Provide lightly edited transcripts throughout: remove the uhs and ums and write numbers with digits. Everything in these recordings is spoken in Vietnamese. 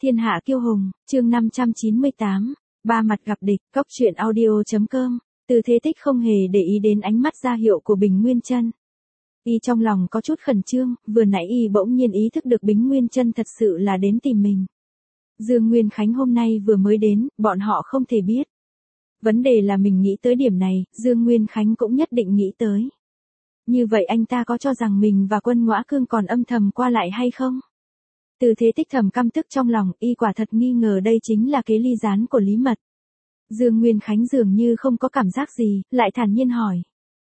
Thiên hạ kiêu hùng, chương 598, ba mặt gặp địch, cốc truyện audio.com. Từ Thế Tích không hề để ý đến ánh mắt ra hiệu của Bình Nguyên Chân. Y trong lòng có chút khẩn trương, vừa nãy y bỗng nhiên ý thức được Bình Nguyên Chân thật sự là đến tìm mình. Dương Nguyên Khánh hôm nay vừa mới đến, bọn họ không thể biết. Vấn đề là mình nghĩ tới điểm này, Dương Nguyên Khánh cũng nhất định nghĩ tới. Như vậy anh ta có cho rằng mình và Quân Ngõa Cương còn âm thầm qua lại hay không? Từ Thế Tích thầm căm tức trong lòng, y quả thật nghi ngờ đây chính là kế ly gián của Lý Mật. Dương Nguyên Khánh dường như không có cảm giác gì, lại thản nhiên hỏi.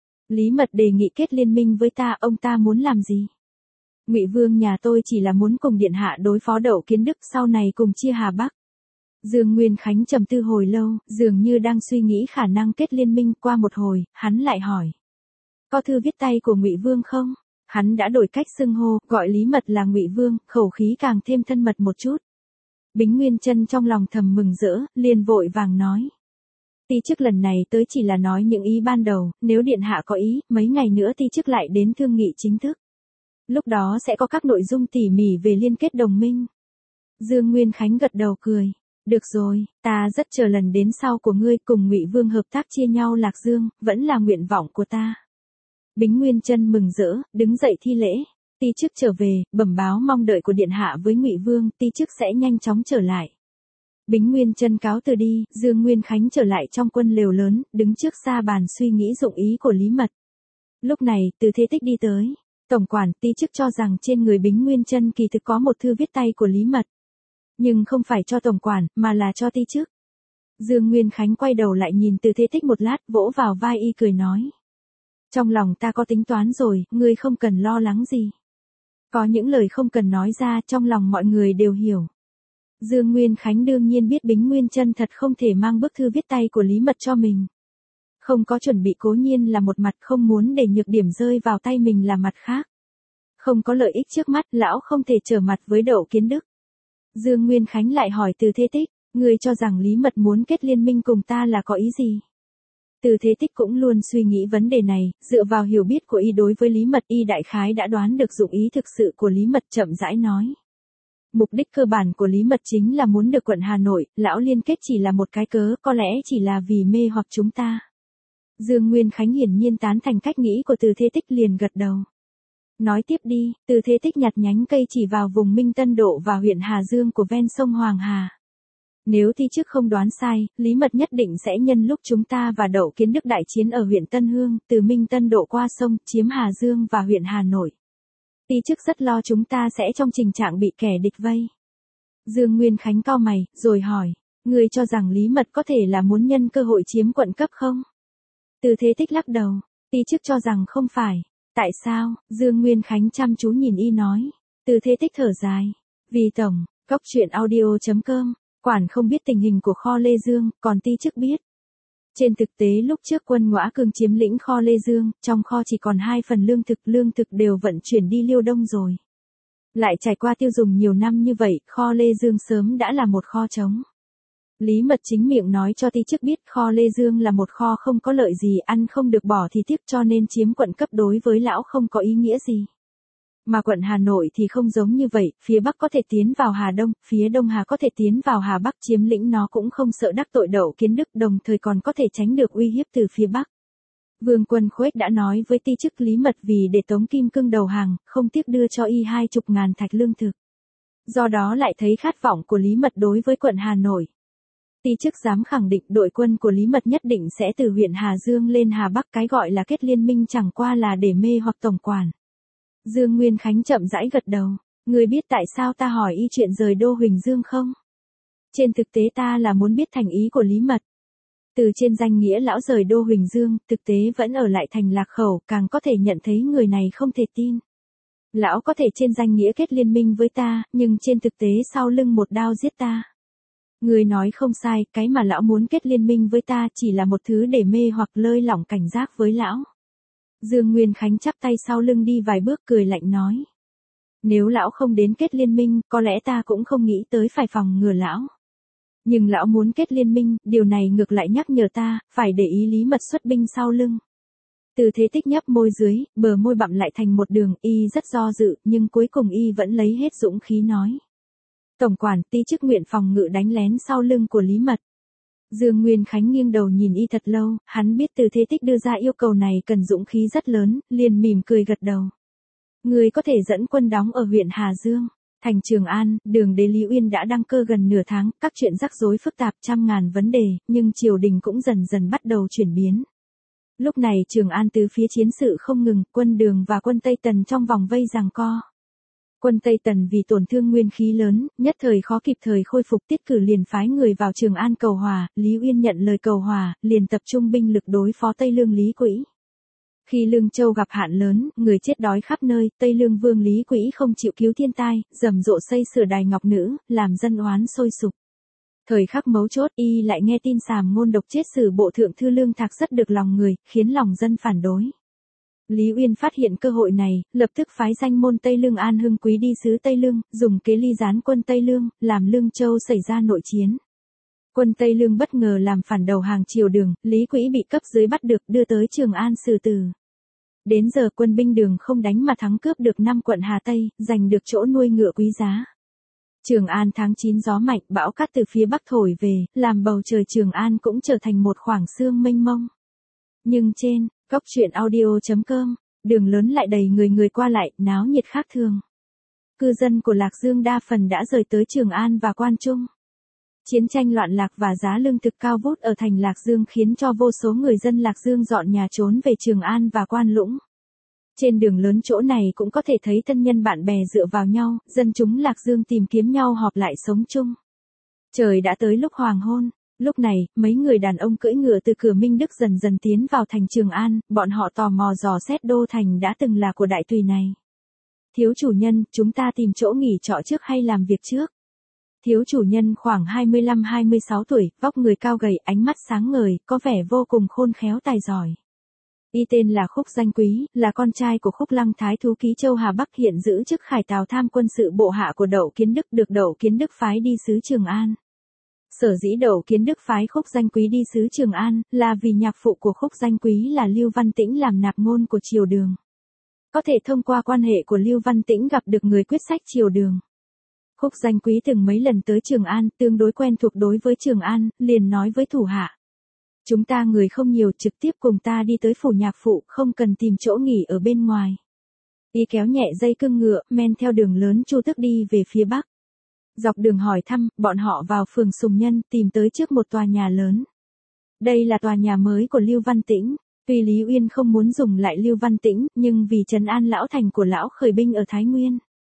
Lý Mật đề nghị kết liên minh với ta, ông ta muốn làm gì? Ngụy Vương nhà tôi chỉ là muốn cùng điện hạ đối phó Đậu Kiến Đức, sau này cùng chia Hà Bắc. Dương Nguyên Khánh trầm tư hồi lâu, dường như đang suy nghĩ khả năng kết liên minh. Qua một hồi, hắn lại hỏi. Có thư viết tay của Ngụy Vương không? Hắn đã đổi cách xưng hô, gọi Lý Mật là Ngụy Vương, khẩu khí càng thêm thân mật một chút. Bính Nguyên Chân trong lòng thầm mừng rỡ, liền vội vàng nói. Ti chức lần này tới chỉ là nói những ý ban đầu, nếu điện hạ có ý, mấy ngày nữa ti chức lại đến thương nghị chính thức. Lúc đó sẽ có các nội dung tỉ mỉ về liên kết đồng minh. Dương Nguyên Khánh gật đầu cười. Được rồi, ta rất chờ lần đến sau của ngươi cùng Ngụy Vương hợp tác chia nhau Lạc Dương, vẫn là nguyện vọng của ta. Bính Nguyên Chân mừng rỡ, đứng dậy thi lễ. Ti chức trở về, bẩm báo mong đợi của điện hạ với Ngụy Vương, ti chức sẽ nhanh chóng trở lại. Bính Nguyên Chân cáo từ đi, Dương Nguyên Khánh trở lại trong quân lều lớn, đứng trước sa bàn suy nghĩ dụng ý của Lý Mật. Lúc này, Từ Thế Tích đi tới. Tổng quản, ti chức cho rằng trên người Bính Nguyên Chân kỳ thực có một thư viết tay của Lý Mật. Nhưng không phải cho tổng quản, mà là cho ti chức. Dương Nguyên Khánh quay đầu lại nhìn Từ Thế Tích một lát, vỗ vào vai y cười nói. Trong lòng ta có tính toán rồi, ngươi không cần lo lắng gì. Có những lời không cần nói ra, trong lòng mọi người đều hiểu. Dương Nguyên Khánh đương nhiên biết Bính Nguyên Chân thật không thể mang bức thư viết tay của Lý Mật cho mình. Không có chuẩn bị cố nhiên là một mặt, không muốn để nhược điểm rơi vào tay mình là mặt khác. Không có lợi ích trước mắt, lão không thể trở mặt với Đậu Kiến Đức. Dương Nguyên Khánh lại hỏi Từ Thế Tích, ngươi cho rằng Lý Mật muốn kết liên minh cùng ta là có ý gì? Từ Thế Tích cũng luôn suy nghĩ vấn đề này, dựa vào hiểu biết của y đối với Lý Mật, y đại khái đã đoán được dụng ý thực sự của Lý Mật, chậm rãi nói. Mục đích cơ bản của Lý Mật chính là muốn được quận Hà Nội, lão liên kết chỉ là một cái cớ, có lẽ chỉ là vì mê hoặc chúng ta. Dương Nguyên Khánh hiển nhiên tán thành cách nghĩ của Từ Thế Tích, liền gật đầu. Nói tiếp đi, Từ Thế Tích nhặt nhánh cây chỉ vào vùng Minh Tân Độ và huyện Hà Dương của ven sông Hoàng Hà. Nếu ti chức không đoán sai, Lý Mật nhất định sẽ nhân lúc chúng ta và Đậu Kiến Đức đại chiến ở huyện Tân Hương, từ Minh Tân Độ qua sông, chiếm Hà Dương và huyện Hà Nội. Ti chức rất lo chúng ta sẽ trong tình trạng bị kẻ địch vây. Dương Nguyên Khánh cau mày, rồi hỏi, ngươi cho rằng Lý Mật có thể là muốn nhân cơ hội chiếm quận cấp không? Từ Thế Tích lắc đầu, ti chức cho rằng không phải. Tại sao? Dương Nguyên Khánh chăm chú nhìn y nói. Từ Thế Tích thở dài. Vì tổng, cốc truyện audio.com, quản không biết tình hình của kho Lê Dương, còn ti chức biết. Trên thực tế lúc trước Quân Ngõa Cương chiếm lĩnh kho Lê Dương, trong kho chỉ còn 2 phần lương thực đều vận chuyển đi Liêu Đông rồi. Lại trải qua tiêu dùng nhiều năm như vậy, kho Lê Dương sớm đã là một kho trống. Lý Mật chính miệng nói cho ti chức biết kho Lê Dương là một kho không có lợi gì, ăn không được bỏ thì tiếc, cho nên chiếm quận cấp đối với lão không có ý nghĩa gì. Mà quận Hà Nội thì không giống như vậy, phía Bắc có thể tiến vào Hà Đông, phía Đông Hà có thể tiến vào Hà Bắc, chiếm lĩnh nó cũng không sợ đắc tội Đậu Kiến Đức, đồng thời còn có thể tránh được uy hiếp từ phía Bắc. Vương Quân Khuếch đã nói với ti chức Lý Mật vì để Tống Kim Cương đầu hàng, không tiếc đưa cho y 20.000 thạch lương thực. Do đó lại thấy khát vọng của Lý Mật đối với quận Hà Nội. Ti chức dám khẳng định đội quân của Lý Mật nhất định sẽ từ huyện Hà Dương lên Hà Bắc, cái gọi là kết liên minh chẳng qua là để mê hoặc tổng quản. Dương Nguyên Khánh chậm rãi gật đầu, ngươi biết tại sao ta hỏi y chuyện rời đô Huỳnh Dương không? Trên thực tế ta là muốn biết thành ý của Lý Mật. Từ trên danh nghĩa lão rời đô Huỳnh Dương, thực tế vẫn ở lại thành Lạc Khẩu, càng có thể nhận thấy người này không thể tin. Lão có thể trên danh nghĩa kết liên minh với ta, nhưng trên thực tế sau lưng một đao giết ta. Người nói không sai, cái mà lão muốn kết liên minh với ta chỉ là một thứ để mê hoặc lơi lỏng cảnh giác với lão. Dương Nguyên Khánh chắp tay sau lưng đi vài bước, cười lạnh nói. Nếu lão không đến kết liên minh, có lẽ ta cũng không nghĩ tới phải phòng ngừa lão. Nhưng lão muốn kết liên minh, điều này ngược lại nhắc nhở ta, phải để ý Lý Mật xuất binh sau lưng. Từ Thế Tích nhấp môi dưới, bờ môi bặm lại thành một đường, y rất do dự, nhưng cuối cùng y vẫn lấy hết dũng khí nói. Tổng quản ty chức nguyện phòng ngự đánh lén sau lưng của Lý Mật. Dương Nguyên Khánh nghiêng đầu nhìn y thật lâu, hắn biết Từ Thế Tích đưa ra yêu cầu này cần dũng khí rất lớn, liền mỉm cười gật đầu. Người có thể dẫn quân đóng ở huyện Hà Dương. Thành Trường An, đường đế Lý Uyên đã đăng cơ gần nửa tháng, các chuyện rắc rối phức tạp trăm ngàn vấn đề, nhưng triều đình cũng dần dần bắt đầu chuyển biến. Lúc này Trường An tứ phía chiến sự không ngừng, quân Đường và quân Tây Tần trong vòng vây giằng co. Quân Tây Tần vì tổn thương nguyên khí lớn, nhất thời khó kịp thời khôi phục, tiết cử liền phái người vào Trường An cầu hòa, Lý Uyên nhận lời cầu hòa, liền tập trung binh lực đối phó Tây Lương Lý Quỹ. Khi Lương Châu gặp hạn lớn, người chết đói khắp nơi, Tây Lương Vương Lý Quỹ không chịu cứu thiên tai, rầm rộ xây sửa đài ngọc nữ, làm dân oán sôi sục. Thời khắc mấu chốt y lại nghe tin Sàm Ngôn độc chết sử bộ thượng thư Lương Thạc rất được lòng người, khiến lòng dân phản đối. Lý Uyên phát hiện cơ hội này, lập tức phái danh môn Tây Lương An Hưng Quý đi sứ Tây Lương, dùng kế ly gián quân Tây Lương, làm Lương Châu xảy ra nội chiến. Quân Tây Lương bất ngờ làm phản đầu hàng triều Đường, Lý Quỹ bị cấp dưới bắt được đưa tới Trường An xử tử. Đến giờ quân binh Đường không đánh mà thắng cướp được 5 quận Hà Tây, giành được chỗ nuôi ngựa quý giá. Trường An tháng 9 gió mạnh, bão cát từ phía bắc thổi về, làm bầu trời Trường An cũng trở thành một khoảng sương mênh mông. Nhưng trên góc truyện audio.com, đường lớn lại đầy người qua lại, náo nhiệt khác thường. Cư dân của Lạc Dương đa phần đã rời tới Trường An và Quan Trung. Chiến tranh loạn lạc và giá lương thực cao vút ở thành Lạc Dương khiến cho vô số người dân Lạc Dương dọn nhà trốn về Trường An và Quan Lũng. Trên đường lớn chỗ này cũng có thể thấy thân nhân bạn bè dựa vào nhau, dân chúng Lạc Dương tìm kiếm nhau họp lại sống chung. Trời đã tới lúc hoàng hôn. Lúc này, mấy người đàn ông cưỡi ngựa từ cửa Minh Đức dần dần tiến vào thành Trường An, bọn họ tò mò dò xét đô thành đã từng là của đại tùy này. Thiếu chủ nhân, chúng ta tìm chỗ nghỉ trọ trước hay làm việc trước? Thiếu chủ nhân khoảng 25-26 tuổi, vóc người cao gầy, ánh mắt sáng ngời, có vẻ vô cùng khôn khéo tài giỏi. Y tên là Khúc Danh Quý, là con trai của Khúc Lăng Thái Thú Ký Châu Hà Bắc, hiện giữ chức Khải Tào Tham quân sự bộ hạ của Đậu Kiến Đức, được Đậu Kiến Đức phái đi sứ Trường An. Sở dĩ Đậu Kiến Đức phái Khúc Danh Quý đi sứ Trường An, là vì nhạc phụ của Khúc Danh Quý là Lưu Văn Tĩnh làm nạp ngôn của triều Đường. Có thể thông qua quan hệ của Lưu Văn Tĩnh gặp được người quyết sách triều Đường. Khúc Danh Quý từng mấy lần tới Trường An, tương đối quen thuộc đối với Trường An, liền nói với thủ hạ. Chúng ta người không nhiều, trực tiếp cùng ta đi tới phủ nhạc phụ, không cần tìm chỗ nghỉ ở bên ngoài. Y kéo nhẹ dây cương ngựa, men theo đường lớn Chu Tước đi về phía bắc. Dọc đường hỏi thăm, bọn họ vào phường Sùng Nhân, tìm tới trước một tòa nhà lớn. Đây là tòa nhà mới của Lưu Văn Tĩnh. Tuy Lý Uyên không muốn dùng lại Lưu Văn Tĩnh, nhưng vì trấn an lão thành của lão khởi binh ở Thái Nguyên.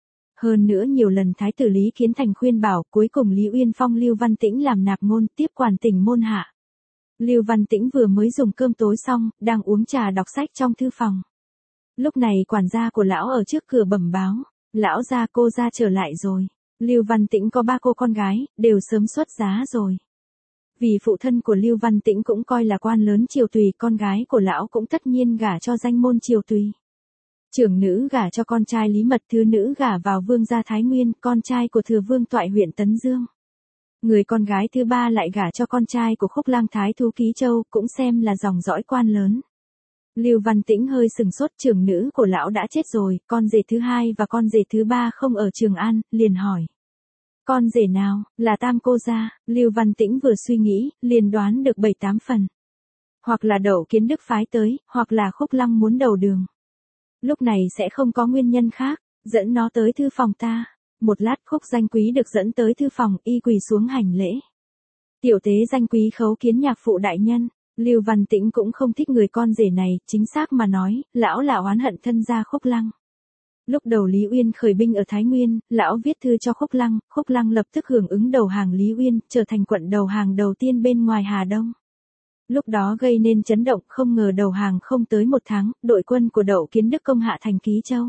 Hơn nữa nhiều lần Thái tử Lý Kiến Thành khuyên bảo, cuối cùng Lý Uyên phong Lưu Văn Tĩnh làm nạp ngôn, tiếp quản tỉnh môn hạ. Lưu Văn Tĩnh vừa mới dùng cơm tối xong, đang uống trà đọc sách trong thư phòng. Lúc này quản gia của lão ở trước cửa bẩm báo, lão gia cô ra trở lại rồi. Lưu Văn Tĩnh có 3 cô con gái, đều sớm xuất giá rồi. Vì phụ thân của Lưu Văn Tĩnh cũng coi là quan lớn triều tùy, con gái của lão cũng tất nhiên gả cho danh môn triều tùy. Trưởng nữ gả cho con trai Lý Mật, thứ nữ gả vào vương gia Thái Nguyên, con trai của thừa vương Toại huyện Tấn Dương. Người con gái thứ 3 lại gả cho con trai của Khúc Lang Thái Thú Ký Châu, cũng xem là dòng dõi quan lớn. Lưu Văn Tĩnh hơi sừng sốt, trưởng nữ của lão đã chết rồi, con rể thứ 2 và con rể thứ 3 không ở Trường An, liền hỏi. Con rể nào, là tam cô gia? Lưu Văn Tĩnh vừa suy nghĩ, liền đoán được 7-8 phần. Hoặc là Đậu Kiến Đức phái tới, hoặc là Khúc Lăng muốn đầu đường. Lúc này sẽ không có nguyên nhân khác, dẫn nó tới thư phòng ta. Một lát Khúc Danh Quý được dẫn tới thư phòng, y quỳ xuống hành lễ. Tiểu tế Danh Quý khấu kiến nhạc phụ đại nhân. Lưu Văn Tĩnh cũng không thích người con rể này, chính xác mà nói, lão là oán hận thân gia Khúc Lăng. Lúc đầu Lý Uyên khởi binh ở Thái Nguyên, lão viết thư cho Khúc Lăng lập tức hưởng ứng đầu hàng Lý Uyên, trở thành quận đầu hàng đầu tiên bên ngoài Hà Đông. Lúc đó gây nên chấn động, không ngờ đầu hàng không tới 1 tháng, đội quân của Đậu Kiến Đức công hạ thành Ký Châu.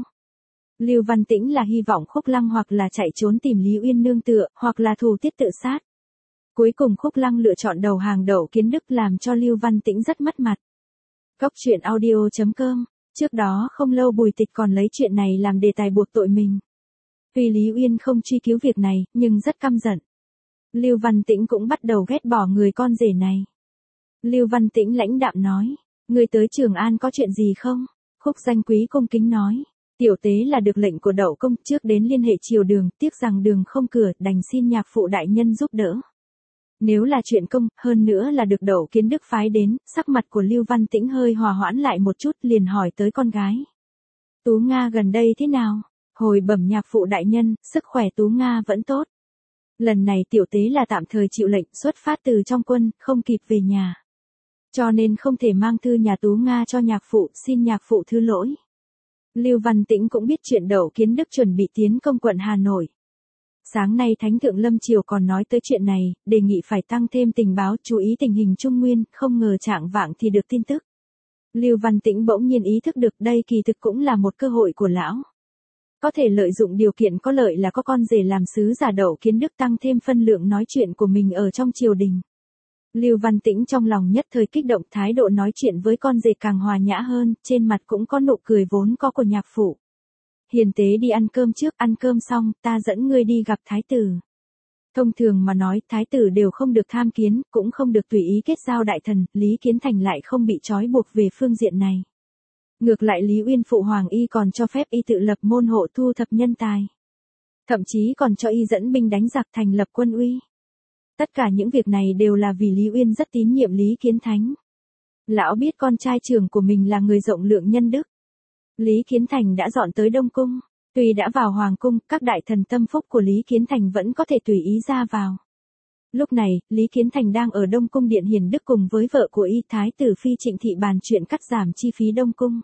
Lưu Văn Tĩnh là hy vọng Khúc Lăng hoặc là chạy trốn tìm Lý Uyên nương tựa, hoặc là thù tiết tự sát. Cuối cùng Khúc Lăng lựa chọn đầu hàng Đậu Kiến Đức, làm cho Lưu Văn Tĩnh rất mất mặt. Góc truyện audio.com. Trước đó không lâu Bùi Tịch còn lấy chuyện này làm đề tài buộc tội mình. Tuy Lý Uyên không truy cứu việc này, nhưng rất căm giận. Lưu Văn Tĩnh cũng bắt đầu ghét bỏ người con rể này. Lưu Văn Tĩnh lãnh đạm nói, người tới Trường An có chuyện gì không? Khúc Danh Quý cung kính nói, Tiểu tế là được lệnh của Đậu Công trước đến liên hệ triều đường, tiếc rằng đường không cửa, đành xin nhạc phụ đại nhân giúp đỡ. Nếu là chuyện công, hơn nữa là được Đậu Kiến Đức phái đến, sắc mặt của Lưu Văn Tĩnh hơi hòa hoãn lại một chút, liền hỏi tới con gái. Tú Nga gần đây thế nào? Hồi bẩm nhạc phụ đại nhân, sức khỏe Tú Nga vẫn tốt. Lần này tiểu tế là tạm thời chịu lệnh xuất phát từ trong quân, không kịp về nhà. Cho nên không thể mang thư nhà Tú Nga cho nhạc phụ, xin nhạc phụ thứ lỗi. Lưu Văn Tĩnh cũng biết chuyện Đậu Kiến Đức chuẩn bị tiến công quận Hà Nội. Sáng nay Thánh thượng Lâm Triều còn nói tới chuyện này, đề nghị phải tăng thêm tình báo, chú ý tình hình Trung Nguyên, không ngờ trạng vạng thì được tin tức. Lưu Văn Tĩnh bỗng nhiên ý thức được đây kỳ thực cũng là một cơ hội của lão. Có thể lợi dụng điều kiện có lợi là có con rể làm sứ giả Đậu Kiến Đức tăng thêm phân lượng nói chuyện của mình ở trong triều đình. Lưu Văn Tĩnh trong lòng nhất thời kích động, thái độ nói chuyện với con rể càng hòa nhã hơn, trên mặt cũng có nụ cười vốn có của nhạc phụ. Hiền tế đi ăn cơm trước, ăn cơm xong, ta dẫn ngươi đi gặp thái tử. Thông thường mà nói, thái tử đều không được tham kiến, cũng không được tùy ý kết giao đại thần, Lý Kiến Thành lại không bị trói buộc về phương diện này. Ngược lại Lý Uyên phụ hoàng y còn cho phép y tự lập môn hộ thu thập nhân tài. Thậm chí còn cho y dẫn binh đánh giặc thành lập quân uy. Tất cả những việc này đều là vì Lý Uyên rất tín nhiệm Lý Kiến Thánh. Lão biết con trai trưởng của mình là người rộng lượng nhân đức. Lý Kiến Thành đã dọn tới Đông Cung. Tuy đã vào Hoàng Cung, các đại thần tâm phúc của Lý Kiến Thành vẫn có thể tùy ý ra vào. Lúc này, Lý Kiến Thành đang ở Đông Cung Điện Hiền Đức cùng với vợ của y Thái tử Phi Trịnh Thị bàn chuyện cắt giảm chi phí Đông Cung.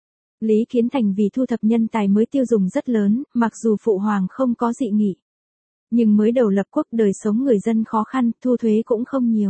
Lý Kiến Thành vì thu thập nhân tài mới tiêu dùng rất lớn, mặc dù phụ hoàng không có dị nghị. Nhưng mới đầu lập quốc đời sống người dân khó khăn, thu thuế cũng không nhiều.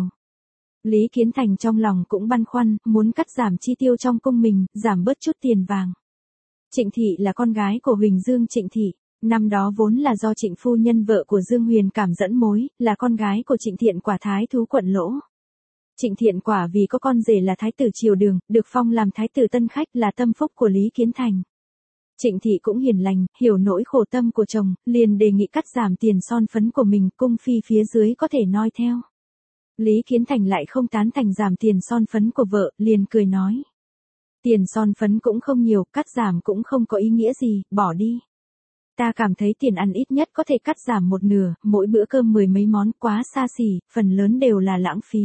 Lý Kiến Thành trong lòng cũng băn khoăn, muốn cắt giảm chi tiêu trong cung mình, giảm bớt chút tiền vàng. Trịnh Thị là con gái của Huỳnh Dương Trịnh Thị, năm đó vốn là do Trịnh phu nhân vợ của Dương Huyền Cảm dẫn mối, là con gái của Trịnh Thiện Quả thái thú quận Lỗ. Trịnh Thiện Quả vì có con rể là thái tử triều đường, được phong làm thái tử tân khách, là tâm phúc của Lý Kiến Thành. Trịnh Thị cũng hiền lành, hiểu nỗi khổ tâm của chồng, liền đề nghị cắt giảm tiền son phấn của mình, cung phi phía dưới có thể noi theo. Lý Kiến Thành lại không tán thành giảm tiền son phấn của vợ, liền cười nói. Tiền son phấn cũng không nhiều, cắt giảm cũng không có ý nghĩa gì, bỏ đi. Ta cảm thấy tiền ăn ít nhất có thể cắt giảm một nửa, mỗi bữa cơm 10 mấy món quá xa xỉ, phần lớn đều là lãng phí.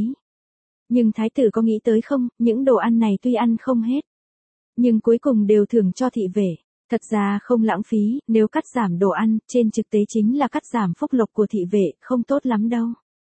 Nhưng thái tử có nghĩ tới không, những đồ ăn này tuy ăn không hết, nhưng cuối cùng đều thưởng cho thị vệ. Thật ra không lãng phí, nếu cắt giảm đồ ăn, trên thực tế chính là cắt giảm phúc lộc của thị vệ, không tốt lắm đâu.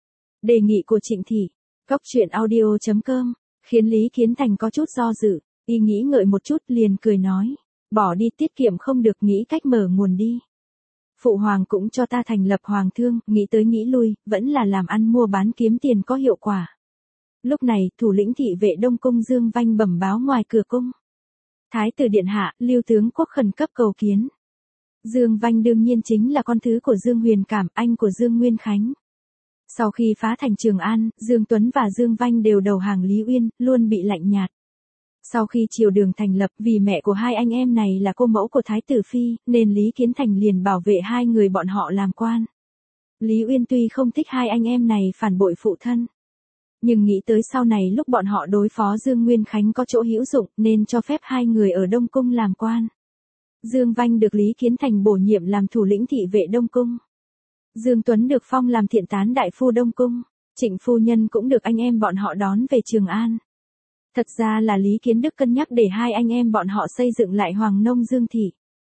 Đề nghị của Trịnh Thị, Cóc Truyện Audio.com, khiến Lý Kiến Thành có chút do dự, y nghĩ ngợi một chút liền cười nói, bỏ đi, tiết kiệm không được, nghĩ cách mở nguồn đi. Phụ hoàng cũng cho ta thành lập hoàng thương, nghĩ tới nghĩ lui, vẫn là làm ăn mua bán kiếm tiền có hiệu quả. Lúc này, thủ lĩnh thị vệ Đông Cung Dương Vanh bẩm báo ngoài cửa cung. Thái tử điện hạ, Lưu tướng quốc khẩn cấp cầu kiến. Dương Vanh đương nhiên chính là con thứ của Dương Huyền Cảm, anh của Dương Nguyên Khánh. Sau khi phá thành Trường An, Dương Tuấn và Dương Vanh đều đầu hàng Lý Uyên, luôn bị lạnh nhạt. Sau khi triều đường thành lập, vì mẹ của hai anh em này là cô mẫu của Thái tử Phi, nên Lý Kiến Thành liền bảo vệ hai người bọn họ làm quan. Lý Uyên tuy không thích hai anh em này phản bội phụ thân, nhưng nghĩ tới sau này lúc bọn họ đối phó Dương Nguyên Khánh có chỗ hữu dụng, nên cho phép hai người ở Đông Cung làm quan. Dương Vanh được Lý Kiến Thành bổ nhiệm làm thủ lĩnh thị vệ Đông Cung. Dương Tuấn được phong làm thiện tán đại phu Đông Cung. Trịnh phu nhân cũng được anh em bọn họ đón về Trường An. Thật ra là Lý Kiến Đức cân nhắc để hai anh em bọn họ xây dựng lại Hoàng Nông Dương Thị.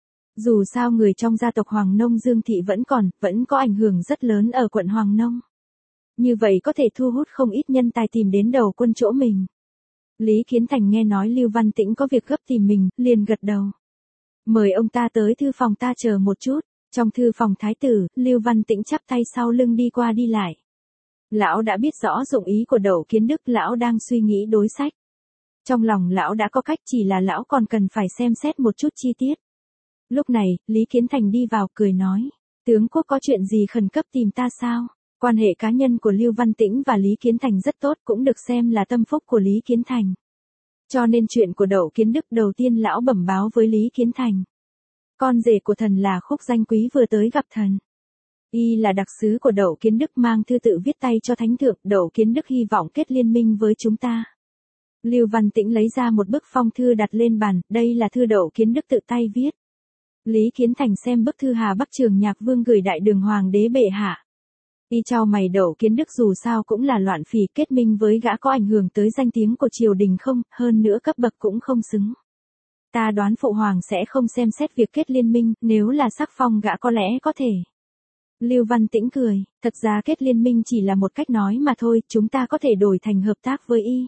Dù sao người trong gia tộc Hoàng Nông Dương Thị vẫn có ảnh hưởng rất lớn ở quận Hoàng Nông. Như vậy có thể thu hút không ít nhân tài tìm đến đầu quân chỗ mình. Lý Kiến Thành nghe nói Lưu Văn Tĩnh có việc gấp tìm mình, liền gật đầu. Mời ông ta tới thư phòng ta chờ một chút. Trong thư phòng thái tử, Lưu Văn Tĩnh chắp tay sau lưng đi qua đi lại. Lão đã biết rõ dụng ý của Đậu Kiến Đức, lão đang suy nghĩ đối sách. Trong lòng lão đã có cách, chỉ là lão còn cần phải xem xét một chút chi tiết. Lúc này, Lý Kiến Thành đi vào cười nói. Tướng quốc có chuyện gì khẩn cấp tìm ta sao? Quan hệ cá nhân của Lưu Văn Tĩnh và Lý Kiến Thành rất tốt, cũng được xem là tâm phúc của Lý Kiến Thành. Cho nên chuyện của Đậu Kiến Đức đầu tiên lão bẩm báo với Lý Kiến Thành. Con rể của thần là Khúc Danh Quý vừa tới gặp thần. Y là đặc sứ của Đậu Kiến Đức, mang thư tự viết tay cho thánh thượng, Đậu Kiến Đức hy vọng kết liên minh với chúng ta. Lưu Văn Tĩnh lấy ra một bức phong thư đặt lên bàn, đây là thư Đậu Kiến Đức tự tay viết. Lý Kiến Thành xem bức thư Hà Bắc Trường Nhạc Vương gửi Đại Đường Hoàng đế bệ hạ. Y chau mày Đậu Kiến Đức dù sao cũng là loạn phỉ, kết minh với gã có ảnh hưởng tới danh tiếng của triều đình không, hơn nữa cấp bậc cũng không xứng. Ta đoán phụ hoàng sẽ không xem xét việc kết liên minh, nếu là sắc phong gã có lẽ có thể. Lưu Văn Tĩnh cười, thật ra kết liên minh chỉ là một cách nói mà thôi, chúng ta có thể đổi thành hợp tác với y.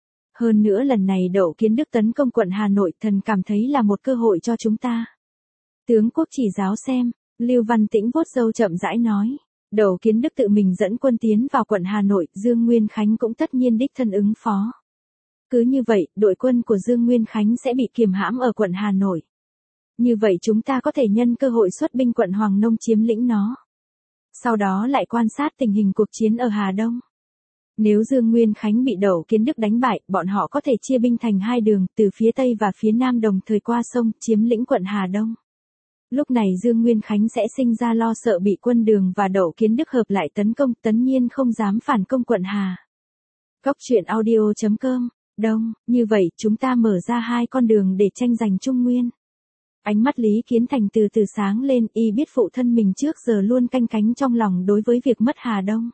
Hơn nữa lần này Đậu Kiến Đức tấn công quận Hà Nội, thần cảm thấy là một cơ hội cho chúng ta. Tướng quốc chỉ giáo xem, Lưu Văn Tĩnh vuốt râu chậm rãi nói. Đậu Kiến Đức tự mình dẫn quân tiến vào quận Hà Nội, Dương Nguyên Khánh cũng tất nhiên đích thân ứng phó. Cứ như vậy, đội quân của Dương Nguyên Khánh sẽ bị kiềm hãm ở quận Hà Nội. Như vậy chúng ta có thể nhân cơ hội xuất binh quận Hoàng Nông chiếm lĩnh nó. Sau đó lại quan sát tình hình cuộc chiến ở Hà Đông. Nếu Dương Nguyên Khánh bị Đậu Kiến Đức đánh bại, bọn họ có thể chia binh thành hai đường, từ phía Tây và phía Nam đồng thời qua sông, chiếm lĩnh quận Hà Đông. Lúc này Dương Nguyên Khánh sẽ sinh ra lo sợ bị quân Đường và Đậu Kiến Đức hợp lại tấn công, tất nhiên không dám phản công quận Hà. Cốc truyện audio.com, Đông, như vậy chúng ta mở ra hai con đường để tranh giành Trung Nguyên. Ánh mắt Lý Kiến Thành từ từ sáng lên, y biết phụ thân mình trước giờ luôn canh cánh trong lòng đối với việc mất Hà Đông.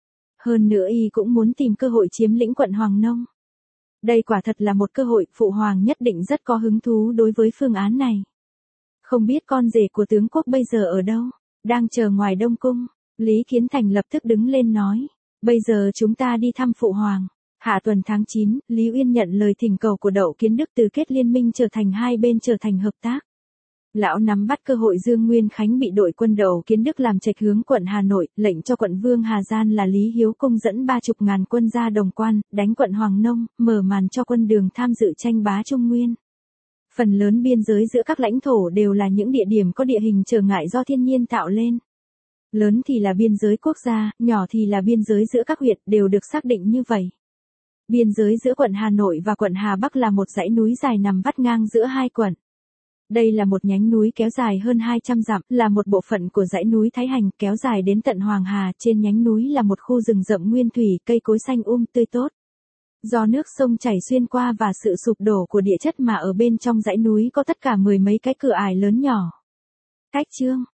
Hơn nữa y cũng muốn tìm cơ hội chiếm lĩnh quận Hoàng Nông. Đây quả thật là một cơ hội, phụ hoàng nhất định rất có hứng thú đối với phương án này. Không biết con rể của tướng quốc bây giờ ở đâu, đang chờ ngoài Đông Cung. Lý Kiến Thành lập tức đứng lên nói, bây giờ chúng ta đi thăm phụ hoàng. Hạ tuần tháng 9, Lý Uyên nhận lời thỉnh cầu của Đậu Kiến Đức từ kết liên minh trở thành hai bên trở thành hợp tác. Lão nắm bắt cơ hội Dương Nguyên Khánh bị đội quân Đậu Kiến Đức làm chệch hướng quận Hà Nội, lệnh cho quận vương Hà Gian là Lý Hiếu Công dẫn 30.000 quân ra Đồng Quan, đánh quận Hoàng Nông, mở màn cho quân Đường tham dự tranh bá Trung Nguyên. Phần lớn biên giới giữa các lãnh thổ đều là những địa điểm có địa hình trở ngại do thiên nhiên tạo lên. Lớn thì là biên giới quốc gia, nhỏ thì là biên giới giữa các huyện, đều được xác định như vậy. Biên giới giữa quận Hà Nội và quận Hà Bắc là một dãy núi dài nằm vắt ngang giữa hai quận. Đây là một nhánh núi kéo dài hơn 200 dặm, là một bộ phận của dãy núi Thái Hành kéo dài đến tận Hoàng Hà. Trên nhánh núi là một khu rừng rậm nguyên thủy, cây cối xanh tươi tốt. Do nước sông chảy xuyên qua và sự sụp đổ của địa chất mà ở bên trong dãy núi có tất cả 10 mấy cái cửa ải lớn nhỏ. Cách chương